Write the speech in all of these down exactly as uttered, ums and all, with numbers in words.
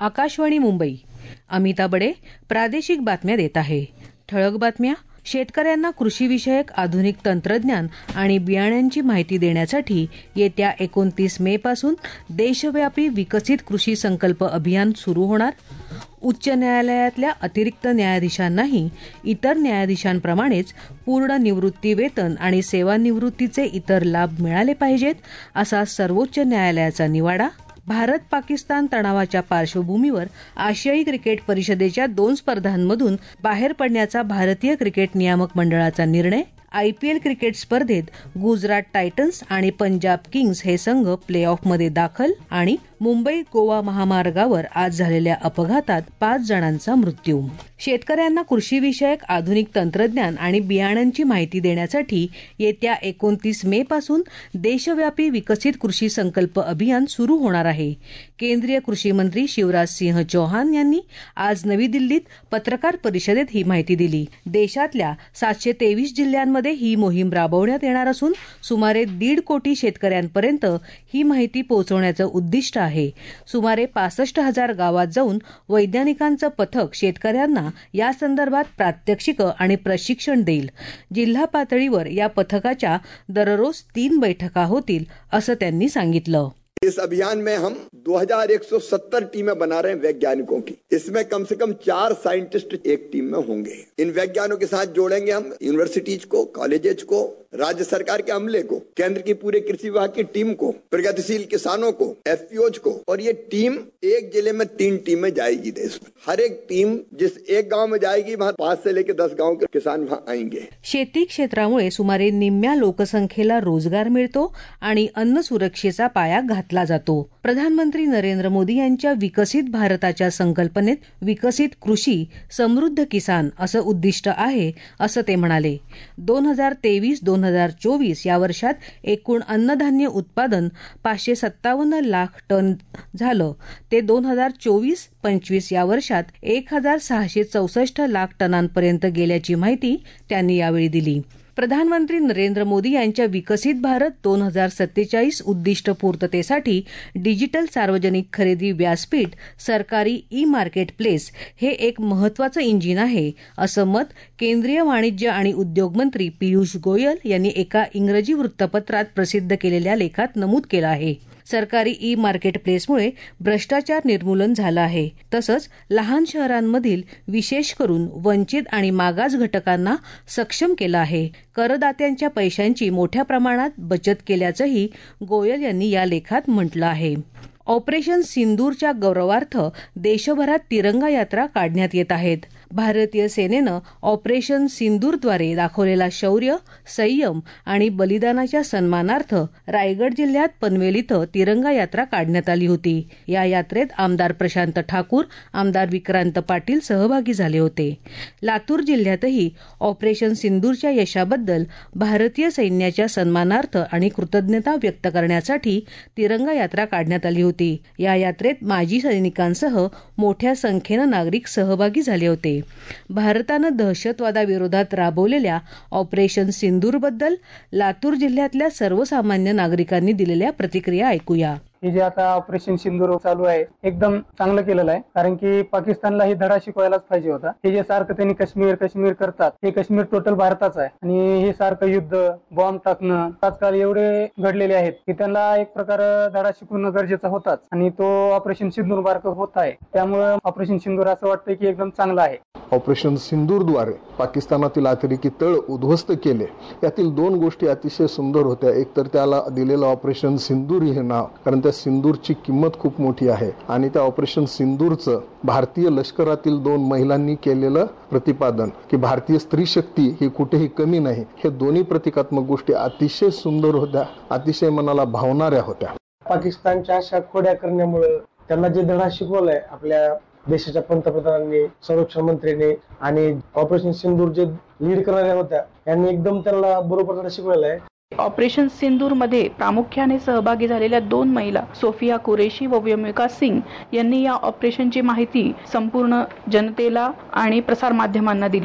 आकाशवाणी मुंबई. अमिता बडे प्रादेशिक बातम्या देत आहे. ठळक बातम्या. शेतकऱ्यांना कृषीविषयक आधुनिक तंत्रज्ञान आणि बियाण्यांची माहिती देण्यासाठी येत्या एकोणतीस मे पासून देशव्यापी विकसित कृषी संकल्प अभियान सुरू होणार. उच्च न्यायालयातल्या अतिरिक्त न्यायाधीशांनाही इतर न्यायाधीशांप्रमाणेच पूर्ण निवृत्ती वेतन आणि सेवानिवृत्तीचे इतर लाभ मिळाले पाहिजेत, असा सर्वोच्च न्यायालयाचा निवाडा. भारत पाकिस्तान तणावाच्या पार्श्वभूमीवर आशियाई क्रिकेट परिषदेच्या दोन स्पर्धांमधून बाहेर पडण्याचा भारतीय क्रिकेट नियामक मंडळाचा निर्णय. आयपीएल क्रिकेट स्पर्धेत गुजरात टायटन्स आणि पंजाब किंग्स हे संघ प्ले ऑफमध्ये दाखल. आणि मुंबई गोवा महामार्गावर आज झालेल्या अपघातात पाच जणांचा मृत्यू. शेतकऱ्यांना कृषीविषयक आधुनिक तंत्रज्ञान आणि बियाण्यांची माहिती देण्यासाठी येत्या एकोणतीस मे पासून देशव्यापी विकसित कृषी संकल्प अभियान सुरू होणार आहे. केंद्रीय कृषी मंत्री शिवराज सिंह चौहान यांनी आज नवी दिल्लीत पत्रकार परिषदेत ही माहिती दिली. देशातल्या सातशे तेवीस जिल्ह्यांमध्ये ही मोहीम राबवण्यात येणार असून सुमारे दीड कोटी शेतकऱ्यांपर्यंत ही माहिती पोहोचवण्याचं उद्दिष्ट आहे. सुमारे पासष्ट हजार गावात जाऊन वैज्ञानिकांचं पथक शेतकऱ्यांना या संदर्भात प्रात्यक्षिकं आणि प्रशिक्षण देईल. जिल्हा पातळीवर या पथकाच्या दररोज तीन बैठका होतील, असं त्यांनी सांगितलं. इस अभियान में हम दो हज़ार एक सौ सत्तर टीमें बना रहे हैं वैज्ञानिकों की. इसमें कम से कम चार साइंटिस्ट एक टीम में होंगे. इन वैज्ञानिकों के साथ जोड़ेंगे हम यूनिवर्सिटीज को, कॉलेजेस को, राज्य सरकार के अमले को, केंद्र की पूरे कृषि विभाग की टीम को, प्रगतिशील किसानों को, एफपीओज को. और ये टीम एक जिले में तीन टीमें जाएगी देश में. हर एक टीम जिस एक गांव में जाएगी वहाँ पांच से लेकर दस गांव के किसान वहाँ आएंगे. शेती क्षेत्रामुळे सुमारे निम्म्या लोकसंख्येला रोजगार मिळतो आणि अन्न सुरक्षेचा पाया घातला जातो. प्रधानमंत्री नरेंद्र मोदी यांच्या विकसित भारताच्या संकल्पनेत विकसित कृषी समृद्ध किसान असं उद्दिष्ट आहे, असं ते म्हणाले. दोन हजार तेवीस दोन हजार चोवीस या वर्षात एकूण अन्नधान्य उत्पादन पाचशे सत्तावन्न लाख टन झालं. ते दोन हजार चोवीस पंचवीस या वर्षात एक हजार सहाशे चौसष्ट लाख टनांपर्यंत गेल्याची माहिती त्यांनी यावेळी दिली. प्रधानमंत्री नरेंद्र मोदी यांच्या विकसित भारत दोन हजार सत्तेचाळीस उद्दिष्ट पूर्ततेसाठी डिजिटल सार्वजनिक खरेदी व्यासपीठ, सरकारी ई मार्केट प्लेस हे एक महत्वाचं इंजिन आहे, असं मत केंद्रीय वाणिज्य आणि उद्योग मंत्री पियुष गोयल यांनी एका इंग्रजी वृत्तपत्रात प्रसिद्ध केलेल्या लेखात नमूद केलं आहे. सरकारी ई मार्केट प्लेसमुळे भ्रष्टाचार निर्मूलन झालं आहे. तसंच लहान शहरांमधील विशेष करून वंचित आणि मागास घटकांना सक्षम केलं आहे. करदात्यांच्या पैशांची मोठ्या प्रमाणात बचत केल्याचंही गोयल यांनी या लेखात म्हटलं आहे. ऑपरेशन सिंदूरच्या गौरवार्थ देशभरात तिरंगा यात्रा काढण्यात येत आहेत. भारतीय सेनेनं ऑपरेशन सिंदूरद्वारे दाखवलेला शौर्य, संयम आणि बलिदानाच्या सन्मानार्थ रायगड जिल्ह्यात पनवेल इथं तिरंगा यात्रा काढण्यात आली होती. या यात्रेत आमदार प्रशांत ठाकूर, आमदार विक्रांत पाटील सहभागी झाले होते. लातूर जिल्ह्यातही ऑपरेशन सिंदूरच्या यशाबद्दल भारतीय सैन्याच्या सन्मानार्थ आणि कृतज्ञता व्यक्त करण्यासाठी तिरंगा यात्रा काढण्यात आली होती. या यात्रेत माजी सैनिकांसह मोठ्या संख्येनं नागरिक सहभागी झाले होते. भारतानं दहशतवादाविरोधात राबवलेल्या ऑपरेशन सिंदूरबद्दल लातूर जिल्ह्यातल्या सर्वसामान्य नागरिकांनी दिलेल्या प्रतिक्रिया ऐकूया. हे जे आता ऑपरेशन सिंदूर चालू आहे एकदम चांगलं केलेलं आहे, कारण की पाकिस्तानला ही धडा शिकवायलाच पाहिजे होता. हे जे सारखं त्यांनी काश्मीर काश्मीर करतात, हे काश्मीर टोटल भारताचं आहे आणि हे सारखं युद्ध, बॉम्ब टाकणं आजकाल एवढे घडलेले आहेत की त्यांना एक प्रकार धडा शिकवणं गरजेचं होताच आणि तो ऑपरेशन सिंदूर बारकं होत आहे. त्यामुळे ऑपरेशन सिंदूर असं वाटतं की एकदम चांगलं आहे. ऑपरेशन सिंदूरद्वारे पाकिस्तानातील अतिरेकी तळ उद्ध्वस्त केले. यातील दोन गोष्टी अतिशय सुंदर होत्या. एक तर त्याला दिलेलं ऑपरेशन सिंदूर हे नाव, कारण त्या सिंदूरची किंमत खूप मोठी आहे आणि त्या ऑपरेशन सिंदूरचं भारतीय लष्करातील दोन महिलांनी केलेलं प्रतिपादन की भारतीय स्त्री शक्ती ही कुठेही कमी नाही, हे दोन्ही प्रतिकात्मक गोष्टी अतिशय सुंदर होत्या, अतिशय मनाला भावणाऱ्या होत्या. पाकिस्तानच्या अशा खोड्या करण्यामुळे त्यांना जे धडा शिकवलाय आपल्या देशाच्या पंतप्रधानांनी, संरक्षण मंत्र्यांनी आणि ऑपरेशन सिंदूर जे लीड करणाऱ्या होत्या यांनी एकदम त्यांना बरोबर धडा शिकवलेला आहे. ऑपरेशन सिंदूर मध्ये प्रामुख्याने सहभागी झालेल्या दोन महिला सोफिया कुरेशी व व्योमिका सिंग यांनी या ऑपरेशनची माहिती संपूर्ण जनतेला आणि प्रसार माध्यमांना दिली.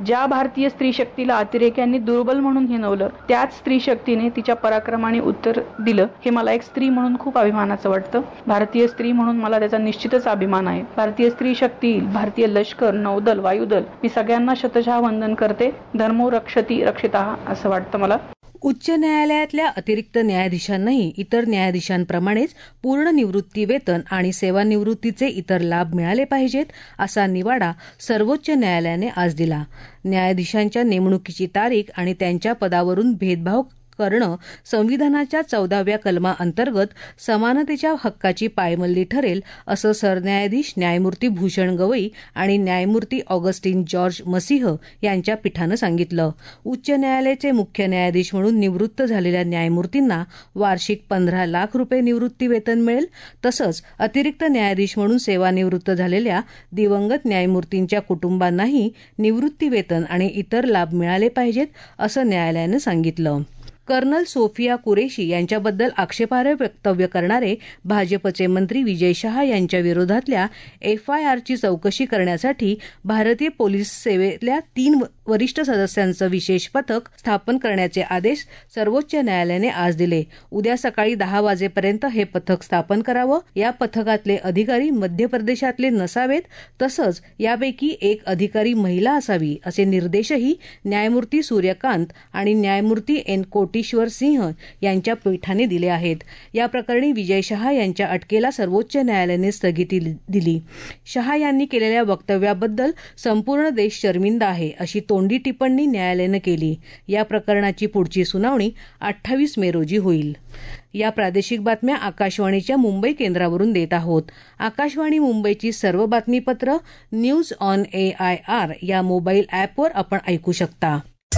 ज्या भारतीय स्त्री शक्तीला अतिरेक्यांनी दुर्बल म्हणून हिणवलं, त्याच स्त्री शक्तीने तिच्या पराक्रमाने उत्तर दिलं. हे मला एक स्त्री म्हणून खूप अभिमानाचं वाटतं. भारतीय स्त्री म्हणून मला त्याचा निश्चितच अभिमान आहे. भारतीय स्त्री शक्ती, भारतीय लष्कर, नौदल, वायुदल, मी सगळ्यांना शतशः वंदन करते. धर्मो रक्षती रक्षितः असं वाटतं मला. उच्च न्यायालयातल्या अतिरिक्त न्यायाधीशांनाही इतर न्यायाधीशांप्रमाणेच पूर्ण निवृत्ती वेतन आणि सेवानिवृत्तीचे इतर लाभ मिळाले पाहिजेत, असा निवाडा सर्वोच्च न्यायालयाने आज दिला. न्यायाधीशांच्या नेमणुकीची तारीख आणि त्यांच्या पदावरून भेदभाव करणं संविधानाच्या चौदाव्या कलमाअंतर्गत समानतेच्या हक्काची पायमल्ली ठरेल, असं सरन्यायाधीश न्यायमूर्ती भूषण गवई आणि न्यायमूर्ती ऑगस्टिन जॉर्ज मसिह यांच्या पीठानं सांगितलं. उच्च न्यायालयाचे मुख्य न्यायाधीश म्हणून निवृत्त झालेल्या न्यायमूर्तींना वार्षिक पंधरा लाख रुपये निवृत्ती वेतन मिळेल. तसंच अतिरिक्त न्यायाधीश म्हणून सेवानिवृत्त झालेल्या दिवंगत न्यायमूर्तींच्या कुटुंबांनाही निवृत्ती वेतन आणि इतर लाभ मिळाले पाहिजेत, असं न्यायालयानं सांगितलं. कर्नल सोफिया कुरेशी यांच्याबद्दल आक्षेपार्ह वक्तव्य करणारे भाजपचे मंत्री विजय शहा यांच्या विरोधातल्या एफआयआरची चौकशी करण्यासाठी भारतीय पोलीस सेवेतल्या तीन वरिष्ठ सदस्यांचं विशेष पथक स्थापन करण्याचे आदेश सर्वोच्च न्यायालयाने आज दिले. उद्या सकाळी दहा वाजेपर्यंत हे पथक स्थापन करावं. या पथकातले अधिकारी मध्य प्रदेशातले नसावेत, तसंच यापैकी एक अधिकारी महिला असावी, असे निर्देशही न्यायमूर्ती सूर्यकांत आणि न्यायमूर्ती एन कोटेश्वर सिंह यांच्या पीठाने दिले आहेत. या प्रकरणी विजय शहा यांच्या अटकेला सर्वोच्च न्यायालयाने स्थगिती दिली. शहा यांनी केलेल्या वक्तव्याबद्दल संपूर्ण देश शर्मिंदा आहे, अशी तोंडी टिप्पणी न्यायालयानं केली. या प्रकरणाची पुढची सुनावणी अठ्ठावीस मे रोजी होईल. या प्रादेशिक बातम्या आकाशवाणीच्या मुंबई केंद्रावरून देत आहोत. आकाशवाणी मुंबईची सर्व बातमीपत्र news on A I R या मोबाईल ॲपवर आपण ऐकू शकता.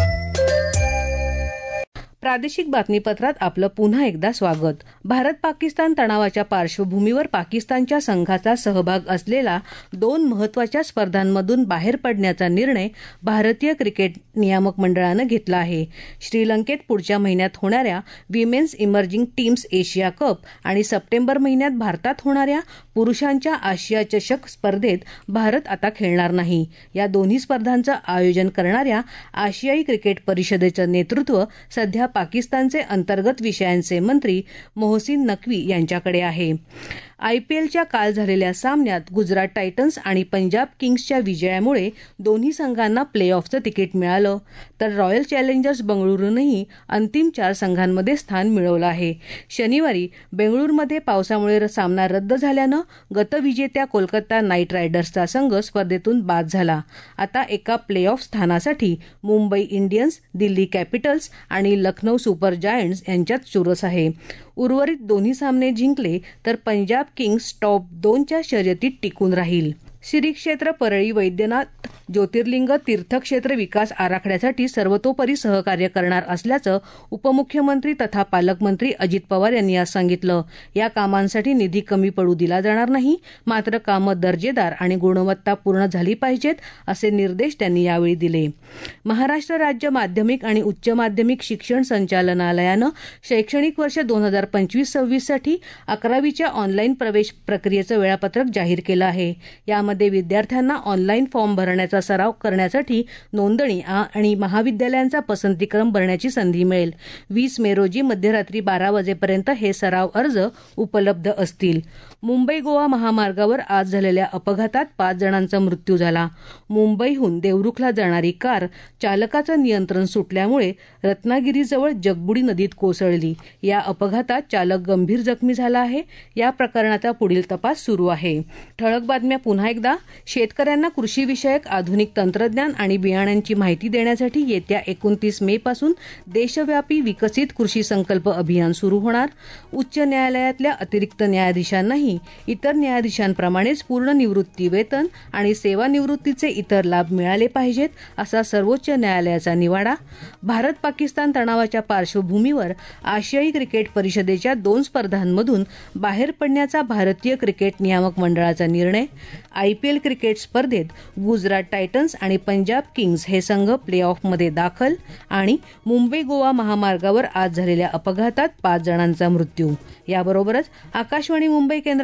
प्रादेशिक बातमीपत्रात आपलं पुन्हा एकदा स्वागत. भारत पाकिस्तान तणावाच्या पार्श्वभूमीवर पाकिस्तानच्या संघाचा सहभाग असलेला दोन महत्वाच्या स्पर्धांमधून बाहेर पडण्याचा निर्णय भारतीय क्रिकेट नियामक मंडळानं घेतला आहे. श्रीलंकेत पुढच्या महिन्यात होणाऱ्या women's emerging teams Asia cup आणि सप्टेंबर महिन्यात भारतात होणाऱ्या पुरुषांच्या आशिया चषक स्पर्धेत भारत आता खेळणार नाही. या दोन्ही स्पर्धांचं आयोजन करणाऱ्या आशियाई क्रिकेट परिषदेचं नेतृत्व सध्या पाकिस्तानचे अंतर्गत विषयांचे मंत्री मोहसिन नक्वी यांच्याकडे आहे. आयपीएलच्या काल झालेल्या सामन्यात गुजरात टायटन्स आणि पंजाब किंग्सच्या विजयामुळे दोन्ही संघांना प्ले ऑफचं तिकीट मिळालं, तर रॉयल चॅलेंजर्स बंगळुरूनही अंतिम चार संघांमध्ये स्थान मिळवलं आहे. शनिवारी बेंगळुरूमध्ये पावसामुळे सामना रद्द झाल्यानं गतविजेत्या कोलकाता नाईट रायडर्सचा संघ स्पर्धेतून बाद झाला. आता एका प्ले ऑफ स्थानासाठी मुंबई इंडियन्स, दिल्ली कॅपिटल्स आणि लखनौ सुपर जायंट्स यांच्यात चुरस आहे. उर्वरित दोन्ही सामने जिंकले तर पंजाब किंग्स टॉप दोनच्या शर्यतीत टिकून राहील. श्री क्षेत्र परळी वैद्यनाथ ज्योतिर्लिंग तीर्थक्षेत्र विकास आराखड्यासाठी सर्वतोपरी सहकार्य करणार असल्याचं उपमुख्यमंत्री तथा पालकमंत्री अजित पवार यांनी आज सांगितलं. या कामांसाठी निधी कमी पडू दिला जाणार नाही, मात्र कामं दर्जेदार आणि गुणवत्तापूर्ण झाली पाहिजेत, असे निर्देश त्यांनी यावेळी दिले. महाराष्ट्र राज्य माध्यमिक आणि उच्च माध्यमिक शिक्षण संचालनालयानं शैक्षणिक वर्ष दोन हजार पंचवीस सव्वीस साठी अकरावीच्या ऑनलाईन प्रवेश प्रक्रियेचं वेळापत्रक जाहीर केलं आहे. यामध्ये विद्यार्थ्यांना ऑनलाईन फॉर्म भरण्याचा सराव करण्यासाठी नोंदणी आणि महाविद्यालयांचा पसंतीक्रम भरण्याची संधी मिळेल. वीस मे रोजी मध्यरात्री बारा वाजेपर्यंत हे सराव अर्ज उपलब्ध असतील. मुंबई गोवा महामार्गावर आज झालेल्या अपघातात पाच जणांचा मृत्यू झाला. मुंबईहून देवरुखला जाणारी कार चालकाचं नियंत्रण सुटल्यामुळे रत्नागिरीजवळ जगबुडी नदीत कोसळली. या अपघातात चालक गंभीर जखमी झाला आहे. या प्रकरणाचा पुढील तपास सुरू आहे. ठळक बातम्या पुन्हा एकदा. शेतकऱ्यांना कृषीविषयक आधुनिक तंत्रज्ञान आणि बियाण्यांची माहिती देण्यासाठी येत्या एकोणतीस मे पासून देशव्यापी विकसित कृषी संकल्प अभियान सुरू होणार. उच्च न्यायालयातल्या अतिरिक्त न्यायाधीशांनाही इतर न्यायाधीशांप्रमाणेच पूर्ण निवृत्ती वेतन आणि सेवानिवृत्तीचे इतर लाभ मिळाले पाहिजेत, असा सर्वोच्च न्यायालयाचा निवाडा. भारत पाकिस्तान तणावाच्या पार्श्वभूमीवर आशियाई क्रिकेट परिषदेच्या दोन स्पर्धांमधून बाहेर पडण्याचा भारतीय क्रिकेट नियामक मंडळाचा निर्णय. आयपीएल क्रिकेट स्पर्धेत गुजरात टायटन्स आणि पंजाब किंग्स हे संघ प्ले ऑफमध्ये दाखल. आणि मुंबई गोवा महामार्गावर आज झालेल्या अपघातात पाच जणांचा मृत्यू. याबरोबरच आकाशवाणी मुंबई केंद्र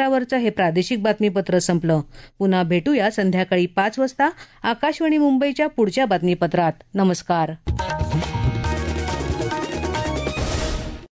केंद्रावरचं हे प्रादेशिक बातमीपत्र संपलं. पुन्हा भेटूया संध्याकाळी पाच वाजता आकाशवाणी मुंबईच्या पुढच्या बातमीपत्रात. नमस्कार.